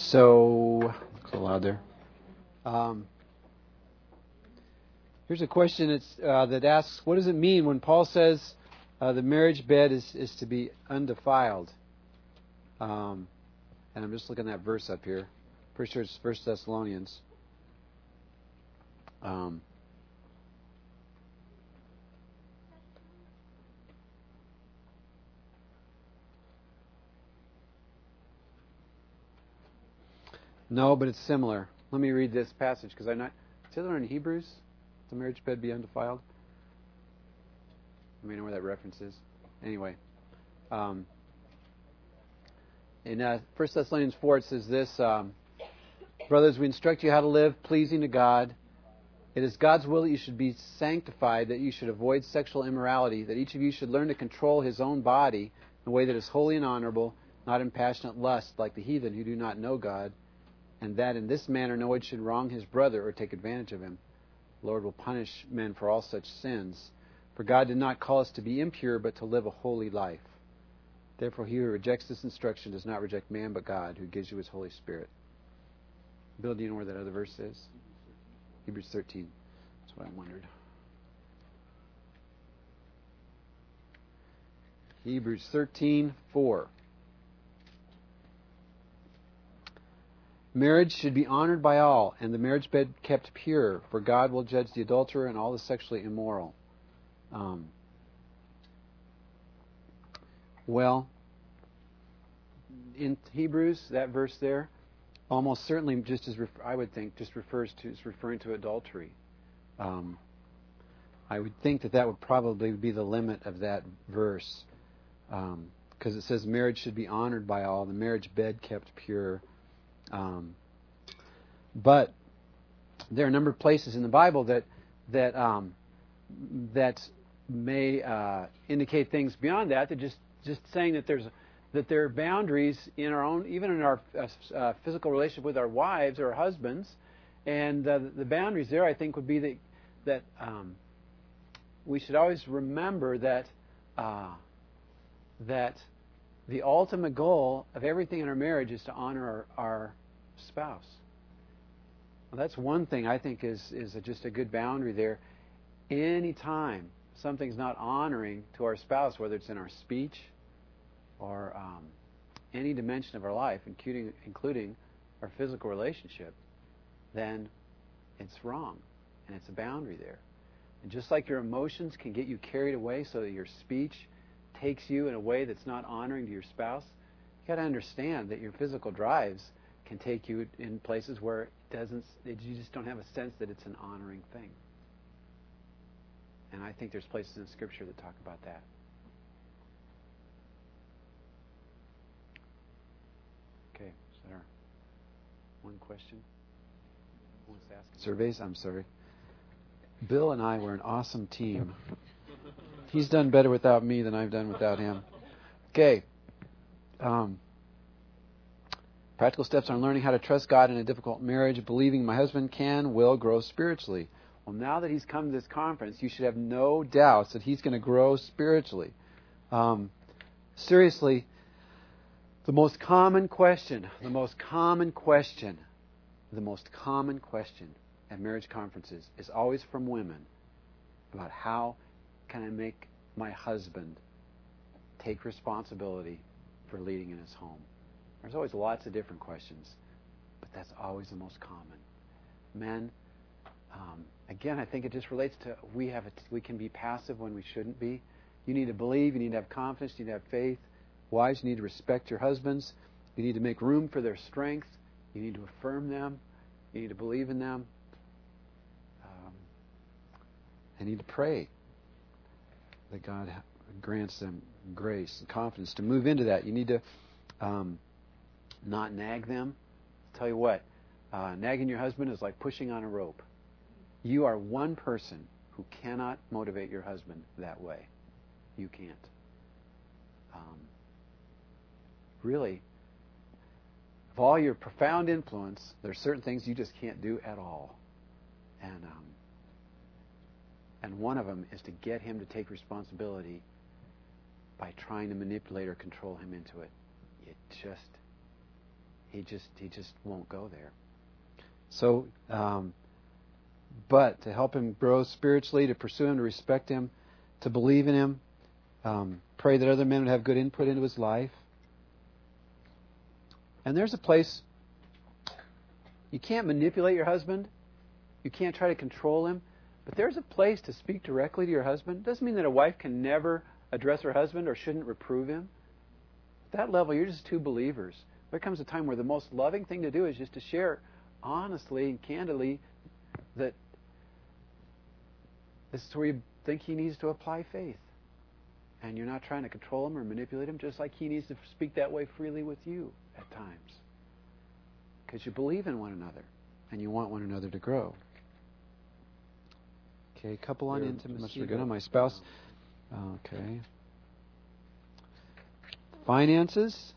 So, looks a lot there. Here's a question that asks, what does it mean when Paul says the marriage bed is to be undefiled? And I'm just looking at that verse up here. Pretty sure it's 1 Thessalonians. No, but it's similar. Let me read this passage because I'm not. Is the other one in Hebrews? The marriage bed be undefiled? You may know where that reference is. Anyway, in 1 Thessalonians 4 it says this: brothers, we instruct you how to live pleasing to God. It is God's will that you should be sanctified, that you should avoid sexual immorality, that each of you should learn to control his own body in a way that is holy and honorable, not in passionate lust like the heathen who do not know God, and that in this manner no one should wrong his brother or take advantage of him. The Lord will punish men for all such sins. For God did not call us to be impure, but to live a holy life. Therefore he who rejects this instruction does not reject man, but God, who gives you his Holy Spirit. Bill, do you know where that other verse is? Hebrews 13. That's what I wondered. Hebrews 13:4. Marriage should be honored by all, and the marriage bed kept pure, for God will judge the adulterer and all the sexually immoral. Well, in Hebrews, that verse there, almost certainly I would think, just is referring to adultery. I would think that would probably be the limit of that verse, because it says marriage should be honored by all, the marriage bed kept pure. But there are a number of places in the Bible that may indicate things beyond that. That just saying that there are boundaries in our own, even in our physical relationship with our wives or our husbands, and the boundaries there, I think, would be that we should always remember that the ultimate goal of everything in our marriage is to honor our spouse. Well, that's one thing I think is just a good boundary there. Any time something's not honoring to our spouse, whether it's in our speech or any dimension of our life, including our physical relationship, then it's wrong, and it's a boundary there. And just like your emotions can get you carried away so that your speech takes you in a way that's not honoring to your spouse, you got to understand that your physical drives can take you in places where you just don't have a sense that it's an honoring thing. And I think there's places in Scripture that talk about that. Okay, is that our one question? Who wants to ask? Surveys? I'm sorry. Bill and I were an awesome team. He's done better without me than I've done without him. Okay. Practical steps on learning how to trust God in a difficult marriage. Believing my husband will grow spiritually. Well, now that he's come to this conference, you should have no doubts that he's going to grow spiritually. Seriously, the most common question at marriage conferences is always from women about how can I make my husband take responsibility for leading in his home. There's always lots of different questions, but that's always the most common. Men, again, I think it just relates to we can be passive when we shouldn't be. You need to believe, you need to have confidence, you need to have faith. Wives, you need to respect your husbands. You need to make room for their strength. You need to affirm them. You need to believe in them. You need to pray that God grants them grace and confidence to move into that. You need to not nag them. I'll tell you what, nagging your husband is like pushing on a rope. You are one person who cannot motivate your husband that way. You can't. Really, of all your profound influence, there are certain things you just can't do at all. And one of them is to get him to take responsibility by trying to manipulate or control him into it. He just won't go there. So, but to help him grow spiritually, to pursue him, to respect him, to believe in him, pray that other men would have good input into his life. And there's a place, you can't manipulate your husband. You can't try to control him. But there's a place to speak directly to your husband. It doesn't mean that a wife can never address her husband or shouldn't reprove him. At that level, you're just two believers. There comes a time where the most loving thing to do is just to share honestly and candidly that this is where you think he needs to apply faith. And you're not trying to control him or manipulate him, just like he needs to speak that way freely with you at times. Because you believe in one another and you want one another to grow. Okay, couple on intimacy. Good on my spouse. Okay. Finances,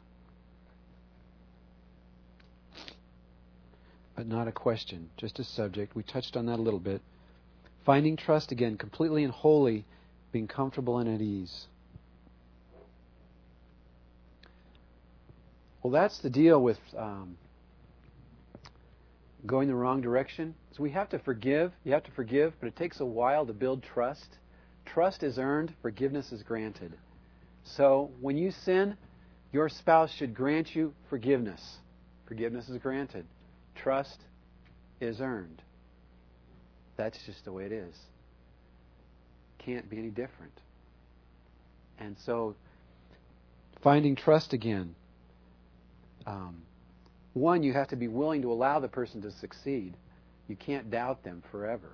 but not a question, just a subject. We touched on that a little bit. Finding trust again, completely and wholly, being comfortable and at ease. Well, that's the deal with going the wrong direction. So we have to forgive. You have to forgive, but it takes a while to build trust. Trust is earned, forgiveness is granted. So when you sin, your spouse should grant you forgiveness. Forgiveness is granted. Trust is earned. That's just the way it is. Can't be any different. And so, finding trust again. One, you have to be willing to allow the person to succeed. You can't doubt them forever.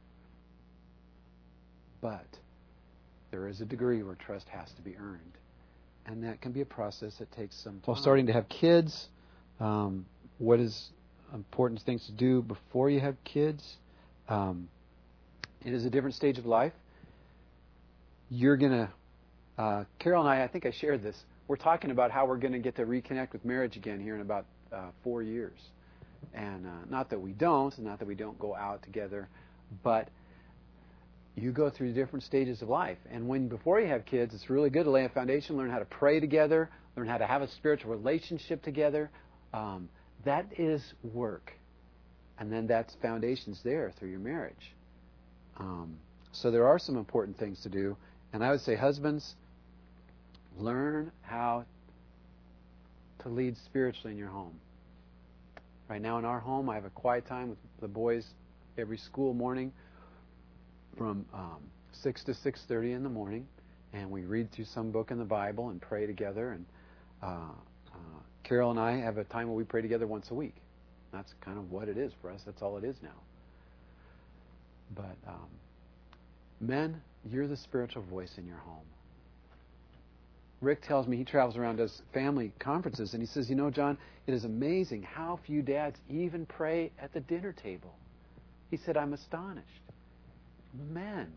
But there is a degree where trust has to be earned. And that can be a process that takes some time. While starting to have kids, what is important things to do before you have kids? It is a different stage of life. You're going to... Carol and I think I shared this. We're talking about how we're going to get to reconnect with marriage again here in about 4 years. And not that we don't, and not that we don't go out together, but you go through different stages of life. And before you have kids, it's really good to lay a foundation, learn how to pray together, learn how to have a spiritual relationship together. That is work. And then that's foundations there through your marriage. So there are some important things to do. And I would say, husbands, learn how to lead spiritually in your home. Right now in our home, I have a quiet time with the boys every school morning from 6 to 6:30 in the morning, and we read through some book in the Bible and pray together. And Carol and I have a time where we pray together once a week. That's kind of what it is for us. That's all it is now. But men, you're the spiritual voice in your home. Rick tells me he travels around, does family conferences, and he says, John, it is amazing how few dads even pray at the dinner table. He said, I'm astonished. Men.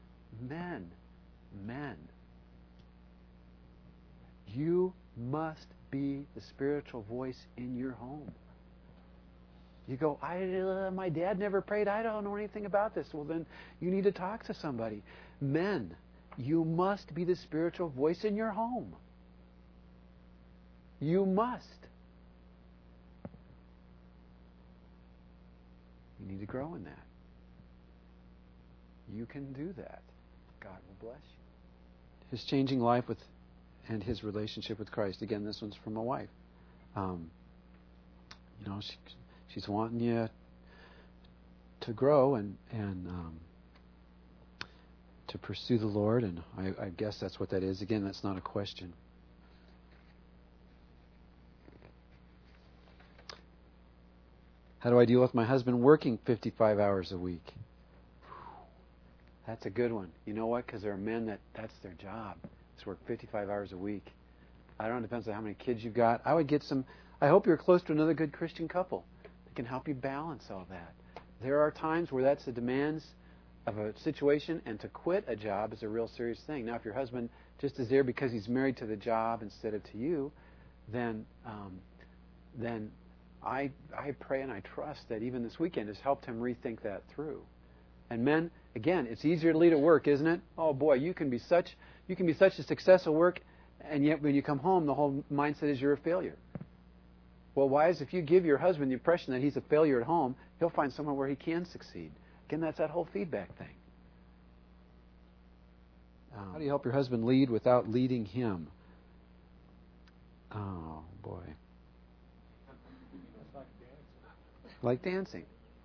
You must be the spiritual voice in your home. You go, my dad never prayed. I don't know anything about this. Well, then you need to talk to somebody. Men, you must be the spiritual voice in your home. You must. You need to grow in that. You can do that. God will bless you. His changing life and his relationship with Christ. Again, this one's from a wife. She's wanting you to grow and to pursue the Lord, and I guess that's what that is. Again, that's not a question. How do I deal with my husband working 55 hours a week? That's a good one. You know what? Because there are men that's their job. It's work 55 hours a week. I don't know, it depends on how many kids you've got. I hope you're close to another good Christian couple that can help you balance all that. There are times where that's the demands of a situation, and to quit a job is a real serious thing. Now, if your husband just is there because he's married to the job instead of to you, then I pray and I trust that even this weekend has helped him rethink that through. And men, again, it's easier to lead at work, isn't it? Oh boy, you can be such a success at work, and yet when you come home, the whole mindset is you're a failure. Well, wives, if you give your husband the impression that he's a failure at home, he'll find somewhere where he can succeed. Again, that's that whole feedback thing. How do you help your husband lead without leading him? Oh, boy. Like dancing.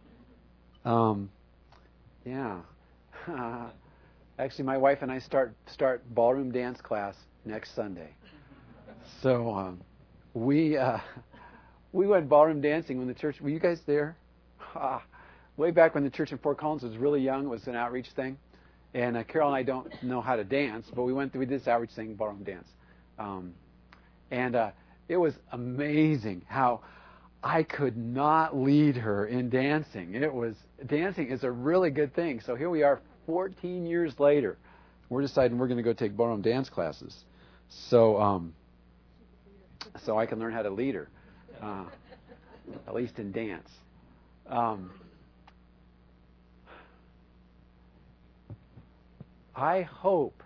Yeah. Actually, my wife and I start ballroom dance class next Sunday. So we went ballroom dancing when the church. Were you guys there? Way back when the church in Fort Collins was really young, it was an outreach thing. And Carol and I don't know how to dance, but we did this outreach thing, ballroom dance. And it was amazing how I could not lead her in dancing. Dancing is a really good thing. So here we are 14 years later. We're deciding we're going to go take ballroom dance classes. So I can learn how to lead her, at least in dance. I hope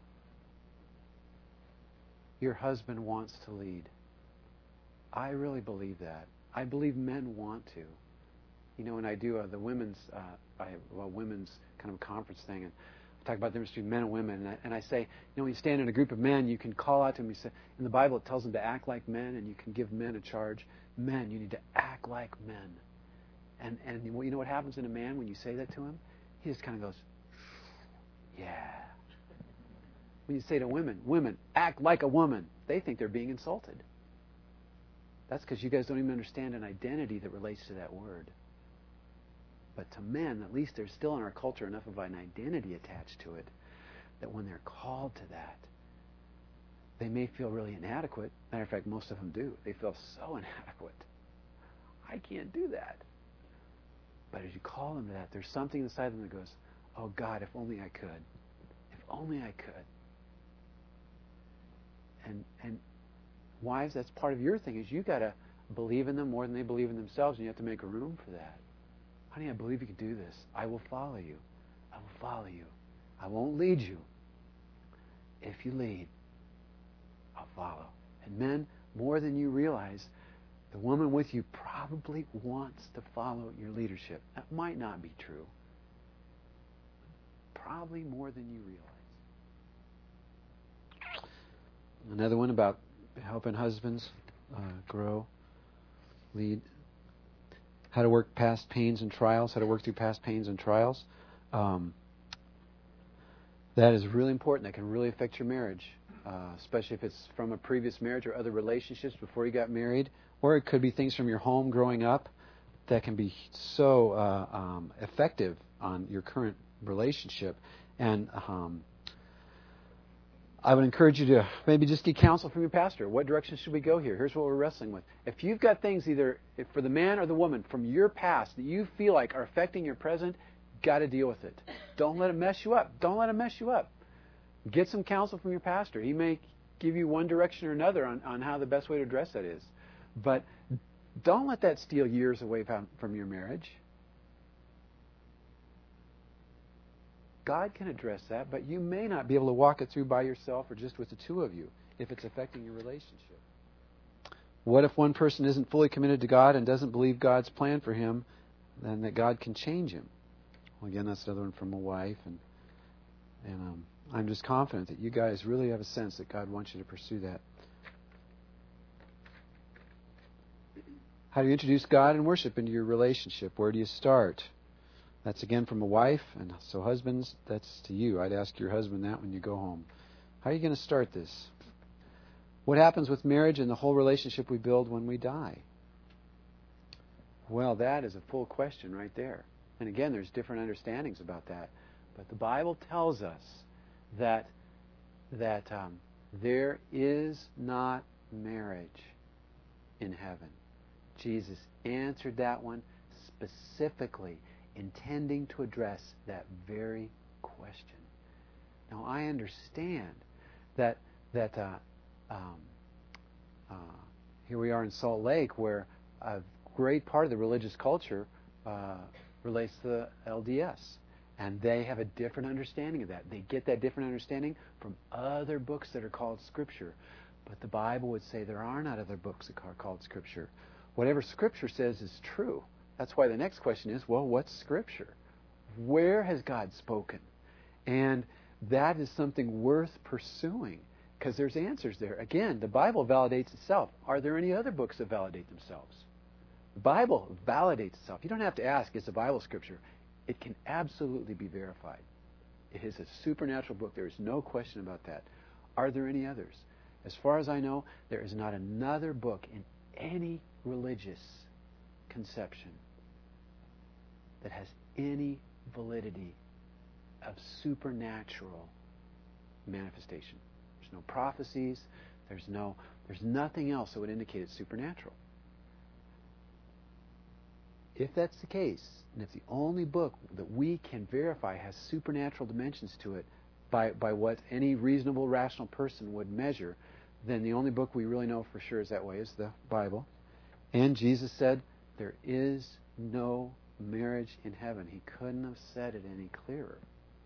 your husband wants to lead. I really believe that. I believe men want to. You know, when I do the women's women's kind of conference thing, and I talk about the difference between men and women, and I say, you know, when you stand in a group of men, you can call out to them. You say, in the Bible, it tells them to act like men, and you can give men a charge. Men, you need to act like men. And you know what happens in a man when you say that to him? He just kind of goes, yeah. When you say to women, act like a woman, they think they're being insulted. That's because you guys don't even understand an identity that relates to that word. But to men, at least there's still in our culture enough of an identity attached to it that when they're called to that, they may feel really inadequate. Matter of fact, most of them do. They feel so inadequate. I can't do that. But as you call them to that, there's something inside them that goes, oh God, if only I could. If only I could. And wives, that's part of your thing, is you got to believe in them more than they believe in themselves, and you have to make room for that. Honey, I believe you can do this. I will follow you. I will follow you. I won't lead you. If you lead, I'll follow. And men, more than you realize, the woman with you probably wants to follow your leadership. That might not be true. Probably more than you realize. Another one about helping husbands grow, lead. How to work past pains and trials. How to work through past pains and trials. That is really important. That can really affect your marriage, especially if it's from a previous marriage or other relationships before you got married. Or it could be things from your home growing up that can be so effective on your current relationship. And I would encourage you to maybe just get counsel from your pastor. What direction should we go here? Here's what we're wrestling with. If you've got things either for the man or the woman from your past that you feel like are affecting your present, got to deal with it. Don't let it mess you up. Don't let it mess you up. Get some counsel from your pastor. He may give you one direction or another on how the best way to address that is. But don't let that steal years away from your marriage. God can address that, but you may not be able to walk it through by yourself or just with the two of you if it's affecting your relationship. What if one person isn't fully committed to God and doesn't believe God's plan for him, then that God can change him? Well, again, that's another one from a wife, and I'm just confident that you guys really have a sense that God wants you to pursue that. How do you introduce God and worship into your relationship? Where do you start? That's again from a wife, and so husbands, that's to you. I'd ask your husband that when you go home. How are you going to start this? What happens with marriage and the whole relationship we build when we die? Well, that is a full question right there. And again, there's different understandings about that. But the Bible tells us that there is not marriage in heaven. Jesus answered that one specifically, intending to address that very question. Now, I understand that here we are in Salt Lake, where a great part of the religious culture relates to the LDS, and they have a different understanding of that. They get that different understanding from other books that are called Scripture. But the Bible would say there are not other books that are called Scripture. whatever Scripture says is true. That's why the next question is, well, what's Scripture? Where has God spoken? And that is something worth pursuing because there's answers there. Again, the Bible validates itself. Are there any other books that validate themselves? The Bible validates itself. You don't have to ask, is the Bible Scripture? It can absolutely be verified. It is a supernatural book. There is no question about that. Are there any others? As far as I know, there is not another book in any religious conception that has any validity of supernatural manifestation. There's no prophecies. There's nothing else that would indicate it's supernatural. If that's the case, and if the only book that we can verify has supernatural dimensions to it by what any reasonable, rational person would measure, then the only book we really know for sure is that way is the Bible. And Jesus said, there is no marriage in heaven. He couldn't have said it any clearer.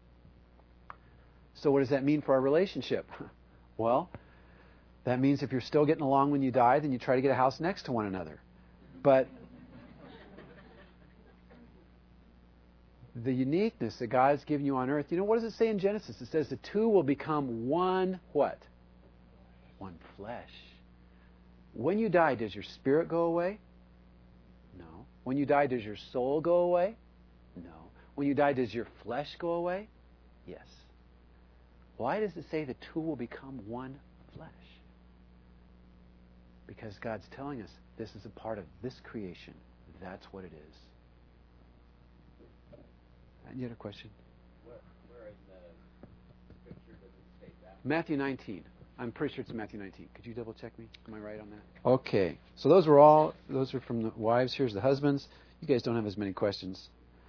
So what does that mean for our relationship? Well, that means if you're still getting along when you die, then you try to get a house next to one another. But the uniqueness that God's given you on earth, what does it say in Genesis? It says the two will become one what? One flesh. When you die, does your spirit go away? No. When you die, does your soul go away? No. When you die, does your flesh go away? Yes. Why does it say the two will become one flesh? Because God's telling us this is a part of this creation. That's what it is. And you had a question? Where in the Scripture does it state that? Matthew 19. I'm pretty sure it's Matthew 19. Could you double check me? Am I right on that? Okay. So those are from the wives. Here's the husbands. You guys don't have as many questions.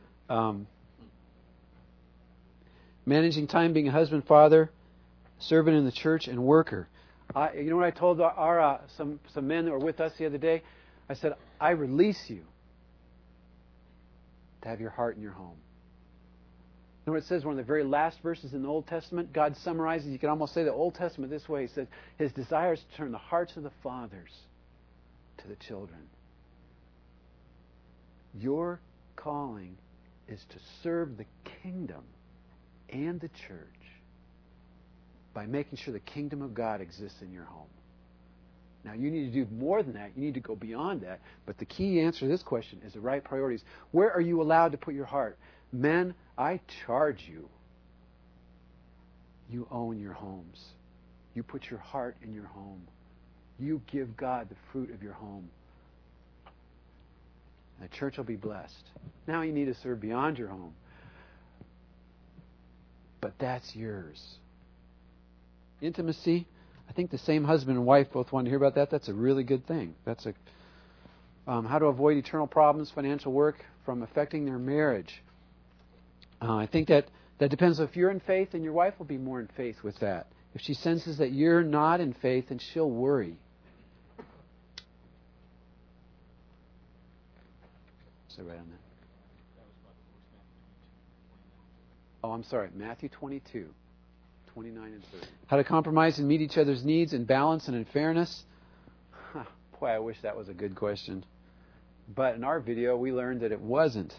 Managing time, being a husband, father, servant in the church, and worker. You know what I told our some men that were with us the other day? I said, I release you to have your heart in your home. You know what it says? One of the very last verses in the Old Testament, God summarizes, you can almost say the Old Testament this way. He says, His desire is to turn the hearts of the fathers to the children. Your calling is to serve the kingdom and the church by making sure the kingdom of God exists in your home. Now, you need to do more than that. You need to go beyond that. But the key answer to this question is the right priorities. Where are you allowed to put your heart? Men, I charge you. You own your homes. You put your heart in your home. You give God the fruit of your home. And the church will be blessed. Now you need to serve beyond your home. But that's yours. Intimacy. I think the same husband and wife both want to hear about that. That's a really good thing. That's how to avoid eternal problems, financial work, from affecting their marriage. I think that depends. If you're in faith, then your wife will be more in faith with that. If she senses that you're not in faith, then she'll worry. So right on that. Oh, I'm sorry. Matthew 22, 29 and 30. How to compromise and meet each other's needs in balance and in fairness. Boy, I wish that was a good question. But in our video, we learned that it wasn't.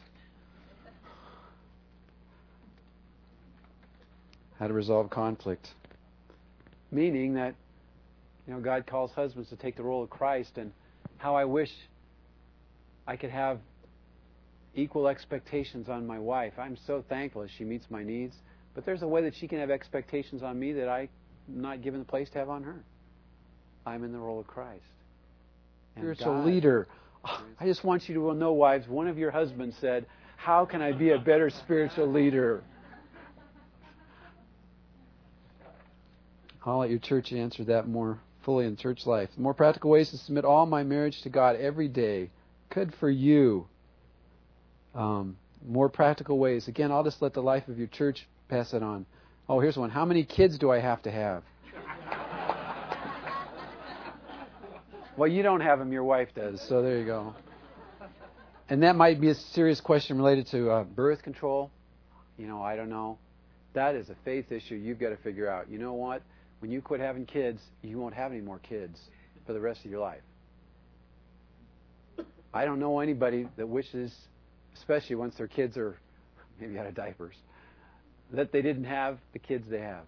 How to resolve conflict. Meaning that, God calls husbands to take the role of Christ, and how I wish I could have equal expectations on my wife. I'm so thankful as she meets my needs, but there's a way that she can have expectations on me that I'm not given the place to have on her. I'm in the role of Christ. Spiritual leader. I just want you to know, wives, one of your husbands said, how can I be a better spiritual leader? I'll let your church answer that more fully in church life. More practical ways to submit all my marriage to God every day. Good for you. More practical ways. Again, I'll just let the life of your church pass it on. Oh, here's one. How many kids do I have to have? Well, you don't have them. Your wife does. So there you go. And that might be a serious question related to birth control. I don't know. That is a faith issue you've got to figure out. You know what? When you quit having kids, you won't have any more kids for the rest of your life. I don't know anybody that wishes, especially once their kids are maybe out of diapers, that they didn't have the kids they have.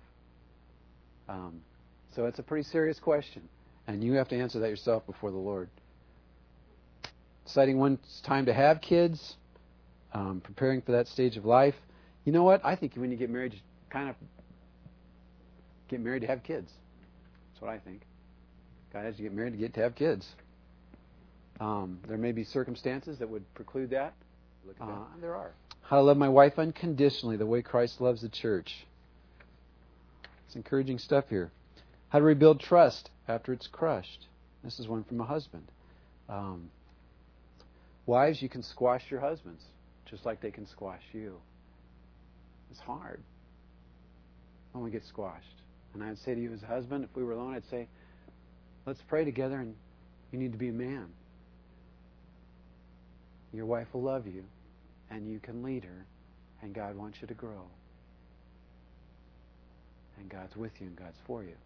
So it's a pretty serious question. And you have to answer that yourself before the Lord. Deciding when it's time to have kids, preparing for that stage of life. You know what? I think when you get married, you kind of get married to have kids. That's what I think. God has to get married to have kids. There may be circumstances that would preclude that. There are. How to love my wife unconditionally, the way Christ loves the church. It's encouraging stuff here. How to rebuild trust after it's crushed. This is one from a husband. Wives, you can squash your husbands just like they can squash you. It's hard when we get squashed. And I'd say to you as a husband, if we were alone, I'd say, let's pray together, and you need to be a man. Your wife will love you, and you can lead her, and God wants you to grow. And God's with you, and God's for you.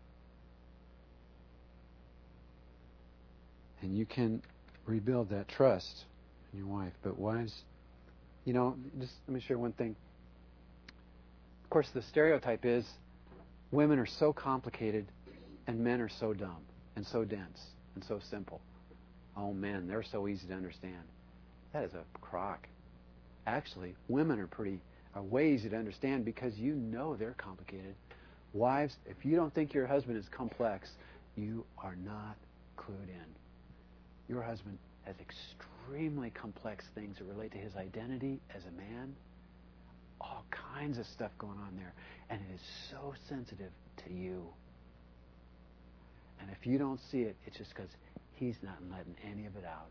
And you can rebuild that trust in your wife. But wives, just let me share one thing. Of course, the stereotype is women are so complicated and men are so dumb and so dense and so simple. Oh, men, they're so easy to understand. That is a crock. Actually, women are way easy to understand because you know they're complicated. Wives, if you don't think your husband is complex, you are not clued in. Your husband has extremely complex things that relate to his identity as a man. All kinds of stuff going on there. And it is so sensitive to you. And if you don't see it, it's just because he's not letting any of it out.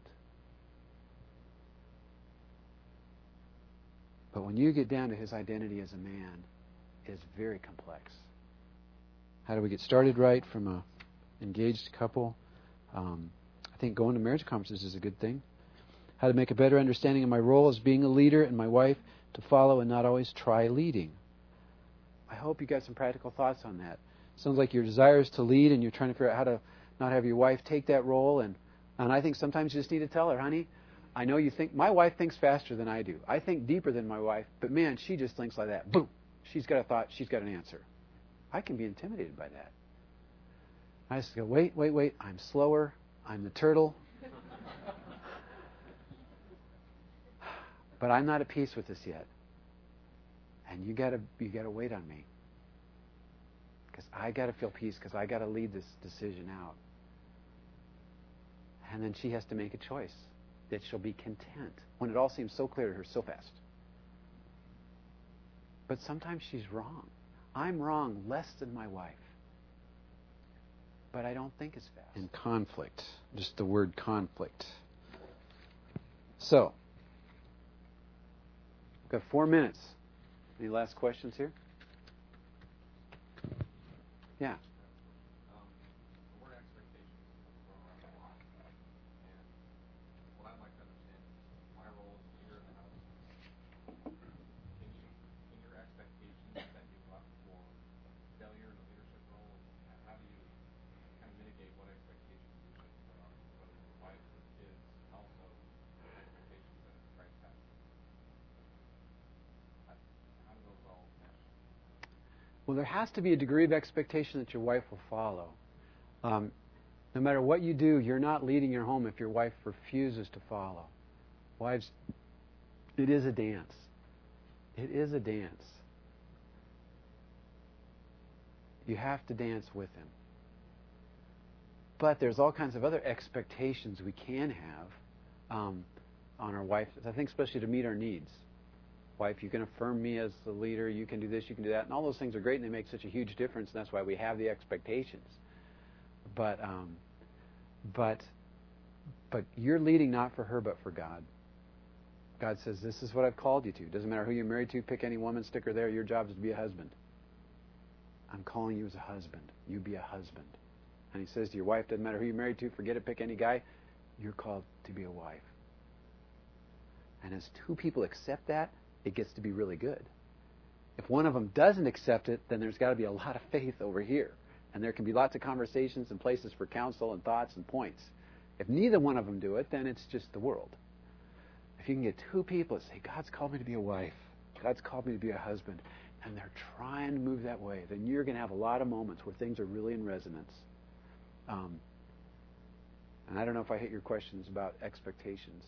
But when you get down to his identity as a man, it's very complex. How do we get started right from an engaged couple? I think going to marriage conferences is a good thing. How to make a better understanding of my role as being a leader and my wife to follow and not always try leading. I hope you got some practical thoughts on that. Sounds like your desire is to lead and you're trying to figure out how to not have your wife take that role. And I think sometimes you just need to tell her, honey, I know you think, my wife thinks faster than I do. I think deeper than my wife, but man, she just thinks like that. Boom. She's got a thought, she's got an answer. I can be intimidated by that. I just go, wait. I'm slower. I'm the turtle. But I'm not at peace with this yet. And you gotta wait on me. Because I gotta feel peace, because I gotta lead this decision out. And then she has to make a choice that she'll be content when it all seems so clear to her so fast. But sometimes she's wrong. I'm wrong less than my wife. But I don't think as fast. And conflict. Just the word conflict. So, we've got 4 minutes. Any last questions here? Yeah. The word expectations is thrown around a lot. And what I'd like to understand is my role as a leader in the house. Can your expectations set you up for failure in a leadership role? And how do you kind of mitigate what expectations you should put on whether it's the wife or the kids, and also expectations that Christ has? How do those all mesh? Well, there has to be a degree of expectation that your wife will follow. No matter what you do, you're not leading your home if your wife refuses to follow. Wives, it is a dance. It is a dance. You have to dance with him. But there's all kinds of other expectations we can have on our wife. I think especially to meet our needs. Wife, you can affirm me as the leader. You can do this, you can do that. And all those things are great and they make such a huge difference. And that's why we have the expectations. But you're leading not for her but for God. God says, this is what I've called you to. Doesn't matter who you're married to. Pick any woman, stick her there. Your job is to be a husband. I'm calling you as a husband. You be a husband. And he says to your wife, doesn't matter who you're married to. Forget it. Pick any guy. You're called to be a wife. And as two people accept that, it gets to be really good. If one of them doesn't accept it, then there's got to be a lot of faith over here. And there can be lots of conversations and places for counsel and thoughts and points. If neither one of them do it, then it's just the world. If you can get two people that say, God's called me to be a wife, God's called me to be a husband, and they're trying to move that way, then you're going to have a lot of moments where things are really in resonance. And I don't know if I hit your questions about expectations.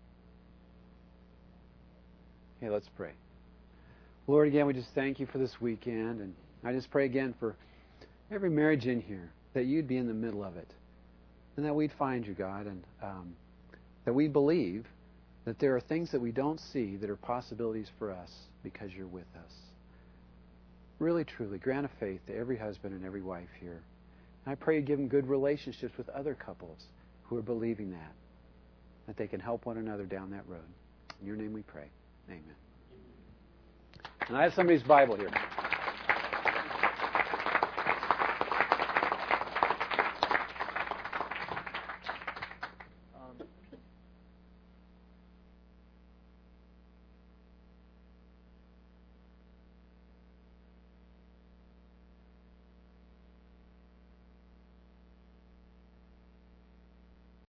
Okay, let's pray. Lord, again, we just thank you for this weekend. And I just pray again for every marriage in here, that you'd be in the middle of it. And that we'd find you, God. And that we believe that there are things that we don't see that are possibilities for us because you're with us. Really, truly, grant a faith to every husband and every wife here. And I pray you give them good relationships with other couples who are believing that they can help one another down that road. In your name we pray. Amen. And I have somebody's Bible here.